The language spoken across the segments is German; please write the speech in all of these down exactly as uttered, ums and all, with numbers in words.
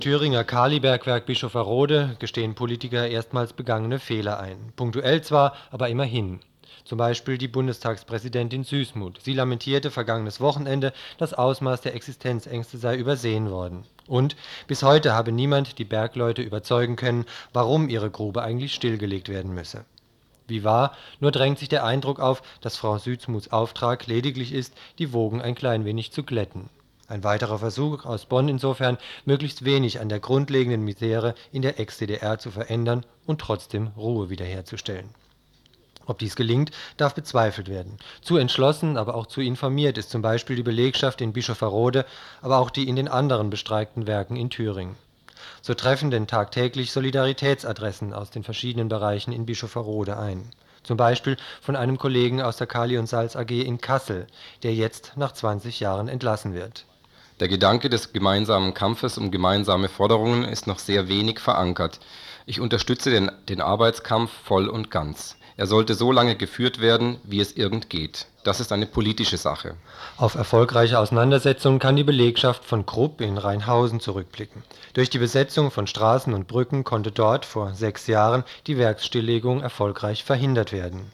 Thüringer Kalibergwerk Bischofferode gestehen Politiker erstmals begangene Fehler ein. Punktuell zwar, aber immerhin. Zum Beispiel die Bundestagspräsidentin Süßmuth. Sie lamentierte vergangenes Wochenende, das Ausmaß der Existenzängste sei übersehen worden. Und bis heute habe niemand die Bergleute überzeugen können, warum ihre Grube eigentlich stillgelegt werden müsse. Wie wahr, nur drängt sich der Eindruck auf, dass Frau Süßmuths Auftrag lediglich ist, die Wogen ein klein wenig zu glätten. Ein weiterer Versuch aus Bonn insofern, möglichst wenig an der grundlegenden Misere in der Ex-D D R zu verändern und trotzdem Ruhe wiederherzustellen. Ob dies gelingt, darf bezweifelt werden. Zu entschlossen, aber auch zu informiert ist zum Beispiel die Belegschaft in Bischofferode, aber auch die in den anderen bestreikten Werken in Thüringen. So treffen denn tagtäglich Solidaritätsadressen aus den verschiedenen Bereichen in Bischofferode ein. Zum Beispiel von einem Kollegen aus der Kali und Salz A G in Kassel, der jetzt nach zwanzig Jahren entlassen wird. Der Gedanke des gemeinsamen Kampfes um gemeinsame Forderungen ist noch sehr wenig verankert. Ich unterstütze den, den Arbeitskampf voll und ganz. Er sollte so lange geführt werden, wie es irgend geht. Das ist eine politische Sache. Auf erfolgreiche Auseinandersetzungen kann die Belegschaft von Krupp in Rheinhausen zurückblicken. Durch die Besetzung von Straßen und Brücken konnte dort vor sechs Jahren die Werksstilllegung erfolgreich verhindert werden.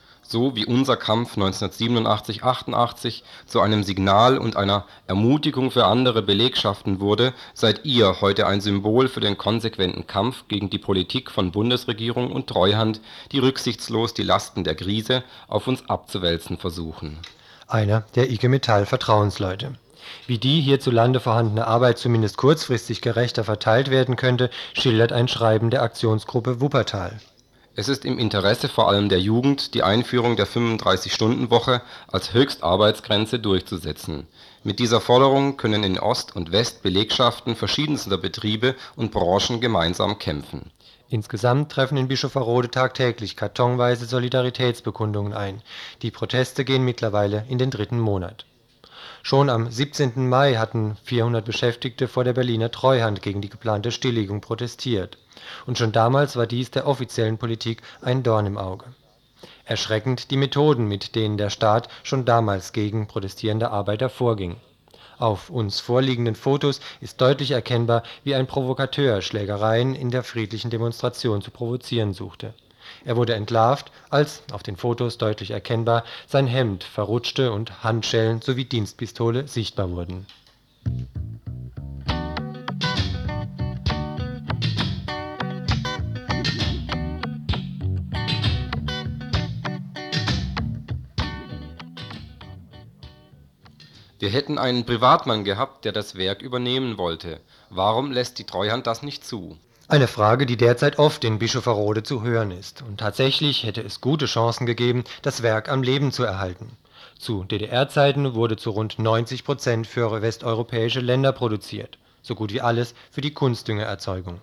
So wie unser Kampf neunzehnhundertsiebenundachtzig achtundachtzig zu einem Signal und einer Ermutigung für andere Belegschaften wurde, seid ihr heute ein Symbol für den konsequenten Kampf gegen die Politik von Bundesregierung und Treuhand, die rücksichtslos die Lasten der Krise auf uns abzuwälzen versuchen. Einer der I G Metall Vertrauensleute. Wie die hierzulande vorhandene Arbeit zumindest kurzfristig gerechter verteilt werden könnte, schildert ein Schreiben der Aktionsgruppe Wuppertal. Es ist im Interesse vor allem der Jugend, die Einführung der fünfunddreißig-Stunden-Woche als Höchstarbeitsgrenze durchzusetzen. Mit dieser Forderung können in Ost und West Belegschaften verschiedenster Betriebe und Branchen gemeinsam kämpfen. Insgesamt treffen in Bischofferode tagtäglich kartonweise Solidaritätsbekundungen ein. Die Proteste gehen mittlerweile in den dritten Monat. Schon am siebzehnten Mai hatten vierhundert Beschäftigte vor der Berliner Treuhand gegen die geplante Stilllegung protestiert. Und schon damals war dies der offiziellen Politik ein Dorn im Auge. Erschreckend die Methoden, mit denen der Staat schon damals gegen protestierende Arbeiter vorging. Auf uns vorliegenden Fotos ist deutlich erkennbar, wie ein Provokateur Schlägereien in der friedlichen Demonstration zu provozieren suchte. Er wurde entlarvt, als, auf den Fotos deutlich erkennbar, sein Hemd verrutschte und Handschellen sowie Dienstpistole sichtbar wurden. Wir hätten einen Privatmann gehabt, der das Werk übernehmen wollte. Warum lässt die Treuhand das nicht zu? Eine Frage, die derzeit oft in Bischofferode zu hören ist. Und tatsächlich hätte es gute Chancen gegeben, das Werk am Leben zu erhalten. Zu D D R-Zeiten wurde zu rund neunzig Prozent für westeuropäische Länder produziert. So gut wie alles für die Kunstdüngererzeugung.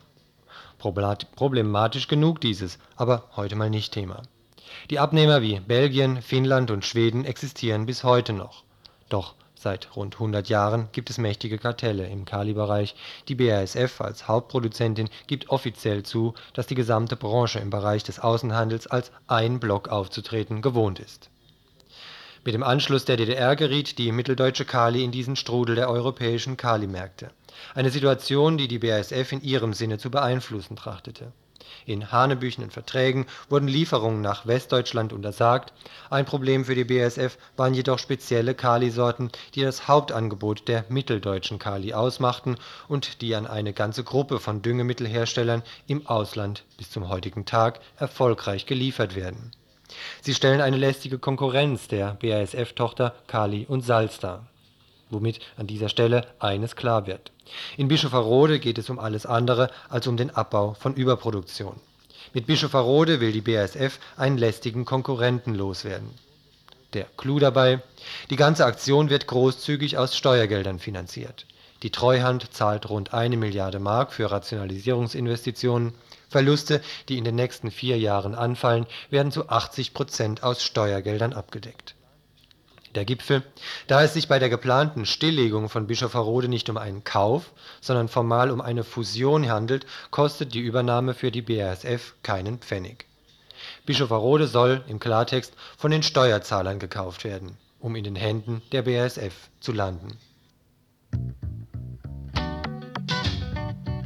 Problematisch genug dieses, aber heute mal nicht Thema. Die Abnehmer wie Belgien, Finnland und Schweden existieren bis heute noch. Doch seit rund hundert Jahren gibt es mächtige Kartelle im Kali-Bereich. Die B A S F als Hauptproduzentin gibt offiziell zu, dass die gesamte Branche im Bereich des Außenhandels als ein Block aufzutreten gewohnt ist. Mit dem Anschluss der D D R geriet die mitteldeutsche Kali in diesen Strudel der europäischen Kali-Märkte. Eine Situation, die die B A S F in ihrem Sinne zu beeinflussen trachtete. In hanebüchenen Verträgen wurden Lieferungen nach Westdeutschland untersagt. Ein Problem für die B A S F waren jedoch spezielle Kali-Sorten, die das Hauptangebot der mitteldeutschen Kali ausmachten und die an eine ganze Gruppe von Düngemittelherstellern im Ausland bis zum heutigen Tag erfolgreich geliefert werden. Sie stellen eine lästige Konkurrenz der B A S F-Tochter Kali und Salz dar. Womit an dieser Stelle eines klar wird. In Bischofferode geht es um alles andere als um den Abbau von Überproduktion. Mit Bischofferode will die B A S F einen lästigen Konkurrenten loswerden. Der Clou dabei: Die ganze Aktion wird großzügig aus Steuergeldern finanziert. Die Treuhand zahlt rund eine Milliarde Mark für Rationalisierungsinvestitionen. Verluste, die in den nächsten vier Jahren anfallen, werden zu achtzig Prozent aus Steuergeldern abgedeckt. Der Gipfel: Da es sich bei der geplanten Stilllegung von Bischofferode nicht um einen Kauf, sondern formal um eine Fusion handelt, kostet die Übernahme für die B A S F keinen Pfennig. Bischofferode soll, im Klartext, von den Steuerzahlern gekauft werden, um in den Händen der B A S F zu landen.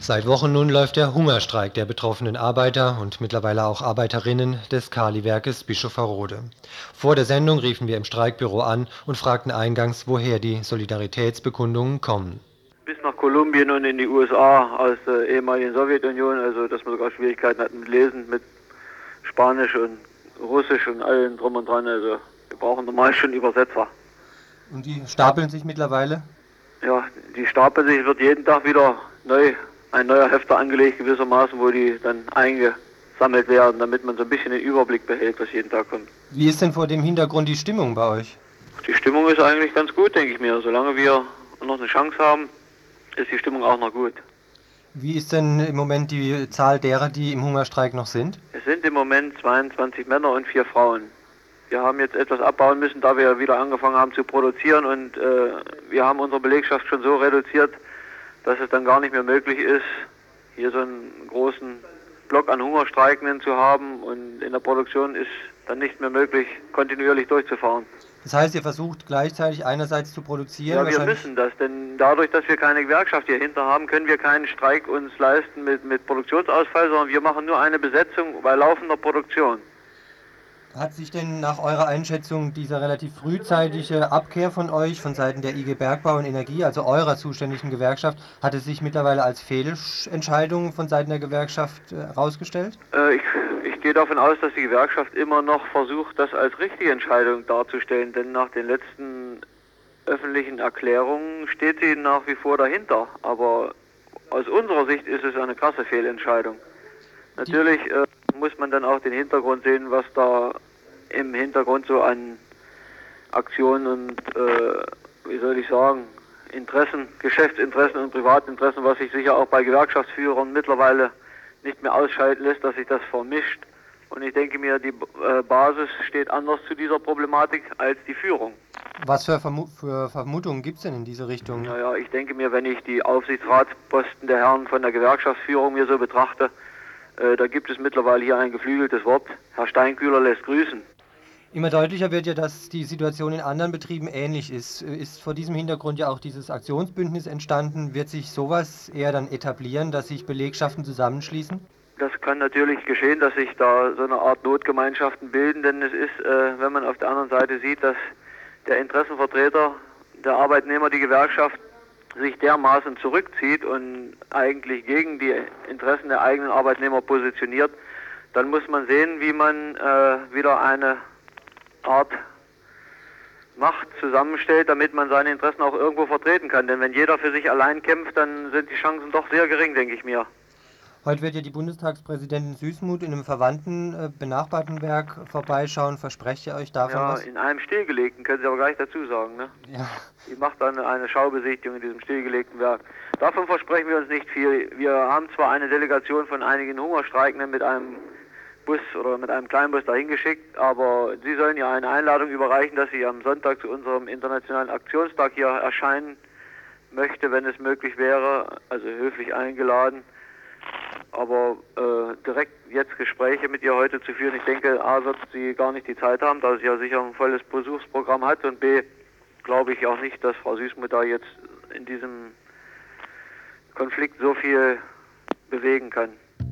Seit Wochen nun läuft der Hungerstreik der betroffenen Arbeiter und mittlerweile auch Arbeiterinnen des Kaliwerkes Bischofferode. Vor der Sendung riefen wir im Streikbüro an und fragten eingangs, woher die Solidaritätsbekundungen kommen. Bis nach Kolumbien und in die U S A aus der ehemaligen Sowjetunion, also dass man sogar Schwierigkeiten hat mit Lesen, mit Spanisch und Russisch und allem drum und dran. Also wir brauchen normal schon Übersetzer. Und die stapeln sich mittlerweile? Ja, die stapeln sich, wird jeden Tag wieder neu, ein neuer Hefter angelegt gewissermaßen, wo die dann eingesammelt werden, damit man so ein bisschen den Überblick behält, was jeden Tag kommt. Wie ist denn vor dem Hintergrund die Stimmung bei euch? Die Stimmung ist eigentlich ganz gut, denke ich mir. Solange wir noch eine Chance haben, ist die Stimmung auch noch gut. Wie ist denn im Moment die Zahl derer, die im Hungerstreik noch sind? Es sind im Moment zweiundzwanzig Männer und vier Frauen. Wir haben jetzt etwas abbauen müssen, da wir wieder angefangen haben zu produzieren und äh, wir haben unsere Belegschaft schon so reduziert, dass es dann gar nicht mehr möglich ist, hier so einen großen Block an Hungerstreikenden zu haben und in der Produktion ist dann nicht mehr möglich, kontinuierlich durchzufahren. Das heißt, ihr versucht gleichzeitig einerseits zu produzieren? Ja, wir müssen das, denn dadurch, dass wir keine Gewerkschaft hier hinter haben, können wir keinen Streik uns leisten mit, mit Produktionsausfall, sondern wir machen nur eine Besetzung bei laufender Produktion. Hat sich denn nach eurer Einschätzung diese relativ frühzeitige Abkehr von euch, von Seiten der I G Bergbau und Energie, also eurer zuständigen Gewerkschaft, hat es sich mittlerweile als Fehlentscheidung von Seiten der Gewerkschaft herausgestellt? Äh, ich, ich gehe davon aus, dass die Gewerkschaft immer noch versucht, das als richtige Entscheidung darzustellen, denn nach den letzten öffentlichen Erklärungen steht sie nach wie vor dahinter. Aber aus unserer Sicht ist es eine krasse Fehlentscheidung. Natürlich äh, muss man dann auch den Hintergrund sehen, was da im Hintergrund so an Aktionen und, äh, wie soll ich sagen, Interessen, Geschäftsinteressen und Privatinteressen, was sich sicher auch bei Gewerkschaftsführern mittlerweile nicht mehr ausschalten lässt, dass sich das vermischt. Und ich denke mir, die äh, Basis steht anders zu dieser Problematik als die Führung. Was für, Vermu für Vermutungen gibt es denn in diese Richtung? Naja, ich denke mir, wenn ich die Aufsichtsratsposten der Herren von der Gewerkschaftsführung mir so betrachte, äh, da gibt es mittlerweile hier ein geflügeltes Wort. Herr Steinkühler lässt grüßen. Immer deutlicher wird ja, dass die Situation in anderen Betrieben ähnlich ist. Ist vor diesem Hintergrund ja auch dieses Aktionsbündnis entstanden? Wird sich sowas eher dann etablieren, dass sich Belegschaften zusammenschließen? Das kann natürlich geschehen, dass sich da so eine Art Notgemeinschaften bilden, denn es ist, äh, wenn man auf der anderen Seite sieht, dass der Interessenvertreter, der Arbeitnehmer, die Gewerkschaft, sich dermaßen zurückzieht und eigentlich gegen die Interessen der eigenen Arbeitnehmer positioniert, dann muss man sehen, wie man äh, wieder eine Art Macht zusammenstellt, damit man seine Interessen auch irgendwo vertreten kann. Denn wenn jeder für sich allein kämpft, dann sind die Chancen doch sehr gering, denke ich mir. Heute wird ja die Bundestagspräsidentin Süßmuth in einem verwandten, äh, benachbarten Werk vorbeischauen. Versprecht ihr euch davon ja, was? In einem stillgelegten, können Sie aber gleich dazu sagen, ne? Ja. Die macht dann eine Schaubesichtigung in diesem stillgelegten Werk. Davon versprechen wir uns nicht viel. Wir haben zwar eine Delegation von einigen Hungerstreikenden mit einem Bus oder mit einem Kleinbus dahin geschickt, aber Sie sollen ja eine Einladung überreichen, dass sie am Sonntag zu unserem internationalen Aktionstag hier erscheinen möchte, wenn es möglich wäre, also höflich eingeladen. Aber äh, direkt jetzt Gespräche mit ihr heute zu führen, ich denke, A, wird sie gar nicht die Zeit haben, da sie ja sicher ein volles Besuchsprogramm hat, und B, glaube ich auch nicht, dass Frau Süßmuth da jetzt in diesem Konflikt so viel bewegen kann.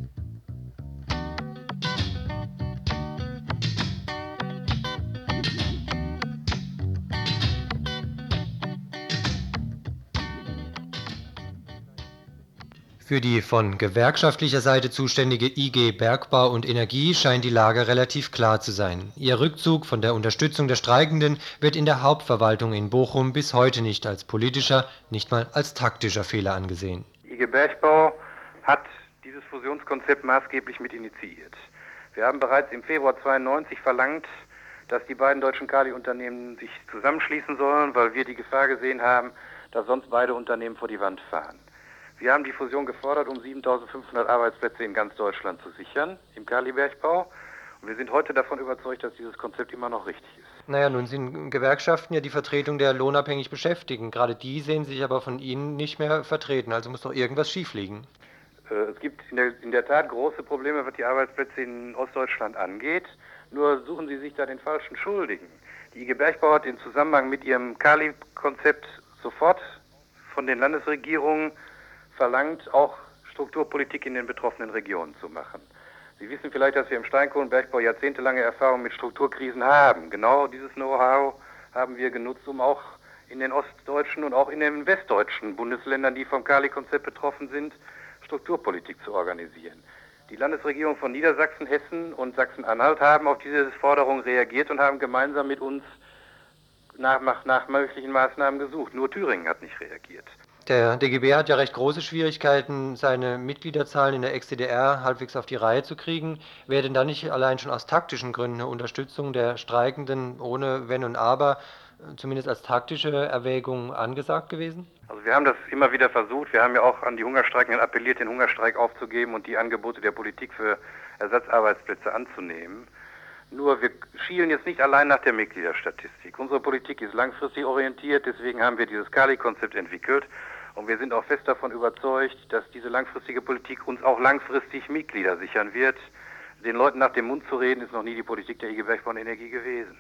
Für die von gewerkschaftlicher Seite zuständige I G Bergbau und Energie scheint die Lage relativ klar zu sein. Ihr Rückzug von der Unterstützung der Streikenden wird in der Hauptverwaltung in Bochum bis heute nicht als politischer, nicht mal als taktischer Fehler angesehen. I G Bergbau hat dieses Fusionskonzept maßgeblich mit initiiert. Wir haben bereits im Februar zweiundneunzig verlangt, dass die beiden deutschen Kali-Unternehmen sich zusammenschließen sollen, weil wir die Gefahr gesehen haben, dass sonst beide Unternehmen vor die Wand fahren. Wir haben die Fusion gefordert, um siebentausendfünfhundert Arbeitsplätze in ganz Deutschland zu sichern, im Kalibergbau. Und wir sind heute davon überzeugt, dass dieses Konzept immer noch richtig ist. Naja, nun sind Gewerkschaften ja die Vertretung der lohnabhängig Beschäftigten. Gerade die sehen sich aber von Ihnen nicht mehr vertreten. Also muss doch irgendwas schiefliegen. Äh, es gibt in der, in der Tat große Probleme, was die Arbeitsplätze in Ostdeutschland angeht. Nur suchen Sie sich da den falschen Schuldigen. Die I G Bergbau hat im Zusammenhang mit ihrem Kali-Konzept sofort von den Landesregierungen verlangt, auch Strukturpolitik in den betroffenen Regionen zu machen. Sie wissen vielleicht, dass wir im Steinkohlenbergbau jahrzehntelange Erfahrung mit Strukturkrisen haben. Genau dieses Know-how haben wir genutzt, um auch in den ostdeutschen und auch in den westdeutschen Bundesländern, die vom Kali-Konzept betroffen sind, Strukturpolitik zu organisieren. Die Landesregierung von Niedersachsen, Hessen und Sachsen-Anhalt haben auf diese Forderung reagiert und haben gemeinsam mit uns nach, nach, nach möglichen Maßnahmen gesucht. Nur Thüringen hat nicht reagiert. Der D G B hat ja recht große Schwierigkeiten, seine Mitgliederzahlen in der Ex-D D R halbwegs auf die Reihe zu kriegen. Wäre denn da nicht allein schon aus taktischen Gründen eine Unterstützung der Streikenden ohne Wenn und Aber zumindest als taktische Erwägung angesagt gewesen? Also wir haben das immer wieder versucht. Wir haben ja auch an die Hungerstreikenden appelliert, den Hungerstreik aufzugeben und die Angebote der Politik für Ersatzarbeitsplätze anzunehmen. Nur wir schielen jetzt nicht allein nach der Mitgliederstatistik. Unsere Politik ist langfristig orientiert, deswegen haben wir dieses Kali-Konzept entwickelt. Und wir sind auch fest davon überzeugt, dass diese langfristige Politik uns auch langfristig Mitglieder sichern wird. Den Leuten nach dem Mund zu reden, ist noch nie die Politik der I G Bergbau und Energie gewesen.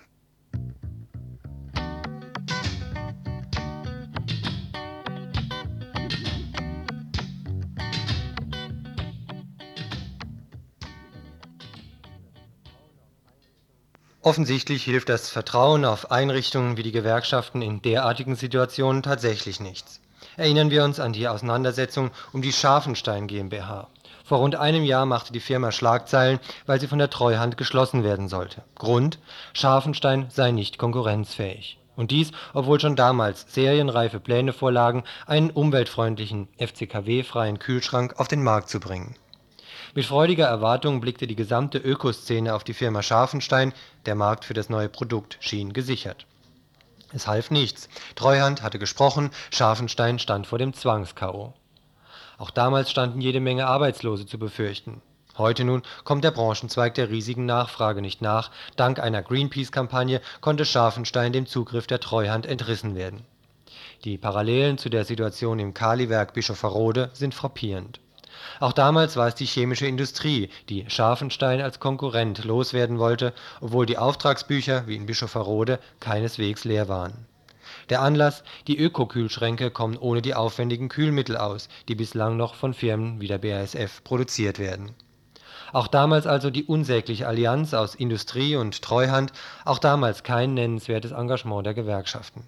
Offensichtlich hilft das Vertrauen auf Einrichtungen wie die Gewerkschaften in derartigen Situationen tatsächlich nichts. Erinnern wir uns an die Auseinandersetzung um die Scharfenstein GmbH. Vor rund einem Jahr machte die Firma Schlagzeilen, weil sie von der Treuhand geschlossen werden sollte. Grund: Scharfenstein sei nicht konkurrenzfähig. Und dies, obwohl schon damals serienreife Pläne vorlagen, einen umweltfreundlichen, F C K W-freien Kühlschrank auf den Markt zu bringen. Mit freudiger Erwartung blickte die gesamte Ökoszene auf die Firma Scharfenstein, der Markt für das neue Produkt schien gesichert. Es half nichts. Treuhand hatte gesprochen, Scharfenstein stand vor dem Zwangs-K O. Auch damals standen jede Menge Arbeitslose zu befürchten. Heute nun kommt der Branchenzweig der riesigen Nachfrage nicht nach. Dank einer Greenpeace-Kampagne konnte Scharfenstein dem Zugriff der Treuhand entrissen werden. Die Parallelen zu der Situation im Kaliwerk Bischofferode sind frappierend. Auch damals war es die chemische Industrie, die Scharfenstein als Konkurrent loswerden wollte, obwohl die Auftragsbücher, wie in Bischofferode, keineswegs leer waren. Der Anlass: die Ökokühlschränke kommen ohne die aufwendigen Kühlmittel aus, die bislang noch von Firmen wie der B A S F produziert werden. Auch damals also die unsägliche Allianz aus Industrie und Treuhand, auch damals kein nennenswertes Engagement der Gewerkschaften.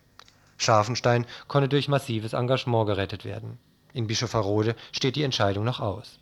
Scharfenstein konnte durch massives Engagement gerettet werden. In Bischofferode steht die Entscheidung noch aus.